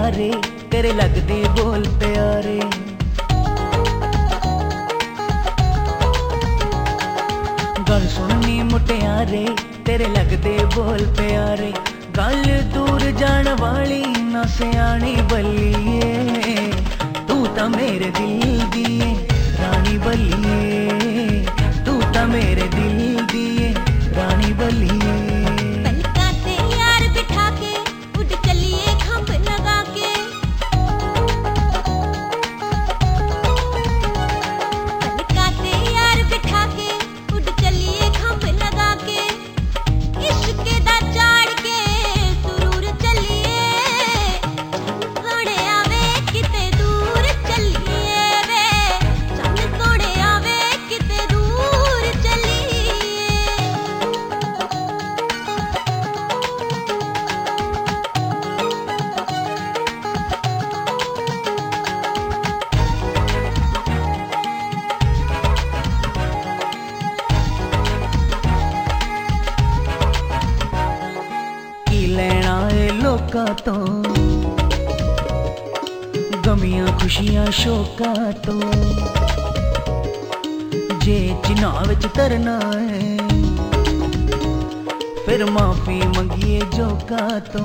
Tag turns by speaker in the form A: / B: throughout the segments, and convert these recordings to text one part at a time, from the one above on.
A: मुटियारे तेरे लगदे बोल प्यारे। गल सुननी मुटियारे तेरे लगदे बोल प्यारे। गल दूर जान वाली ना सियानी बल्लिए, तू तां मेरे दिल दी रानी बल्लिए, तू तां मेरे दिल दी रानी बल्लिए।
B: पलकां ते यार बिठा के उड़ चलिए खंभ लगा के, पलकां ते यार बिठा के उड़ चलिए खंभ लगा के। इश्क दा चाड़ के सुरूर चलिए, सोने आवे किते दूर चलिए वे, चंद सोने आवे किते दूर चलिए।
A: की लेना है लोकां तो, गमियां खुशियां शोकां तो। जे चिनाव विच तरना है फिर माफी मंगिए जोका तो।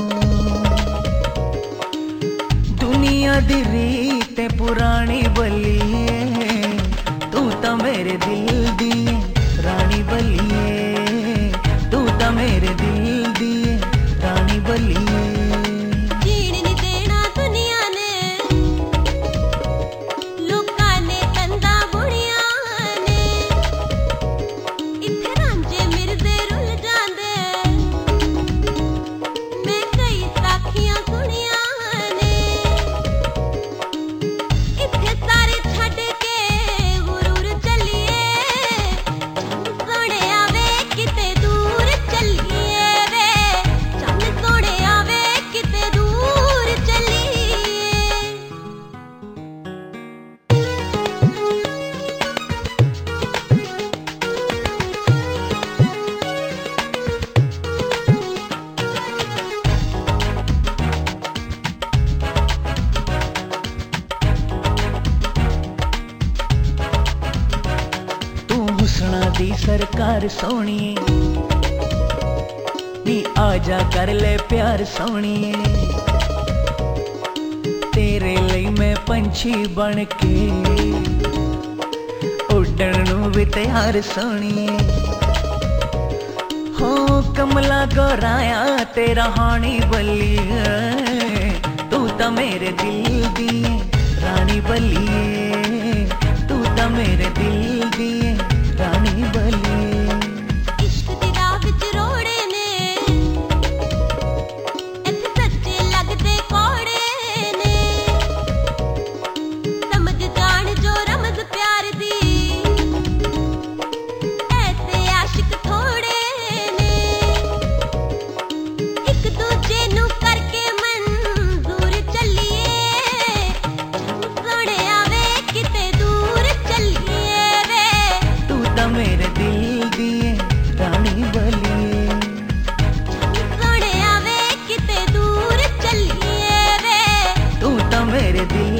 A: दुनिया दी रीत पुरानी बल्लिए, तू तां मेरे दिल दी रानी बल्लिए, तू तां मेरे दिल दी रानी बल्लिए।
B: जीण नी देना दुनिया ने, लोकां ने कंधा बुणियां ने, इत्थे रांझे मिरदे रुल जांदे, मैं कई साखियां सुणियां ने। इत्थे सारे छड्ड के गुरूर चलिए, सोने आवे किते दूर चलिए वे, चंद सोने आवे किते दूर चलिए।
A: तू हुस्ना दी सरकार सोहणिए, नी आजा कर ले प्यार सोहणिए। तेरे लई मैं पंछी बन के उड़न नूं भी तैयार सोहणिए। हो कमला गोराया तेरा हानी बल्लिए, तू तां मेरे दिल दी रानी बल्लिए, तू तां मेरे दिल दी रानी बल्लिए।
B: इश्क दी राह विच रोड़े ने, इत्थे सच्चे लगदे कोड़े ने, समझ जान जो रमज प्यार दी, ऐसे आशिक थोड़े ने। इक दूजे नूं करके मंजूर चलिए, सोने आवे किते दूर चलिए वे,
A: तू तां मेरे दिल दी रानी बल्लिए,
B: सोने आवे किते दूर चलिए वे,
A: तू तां मेरे दिल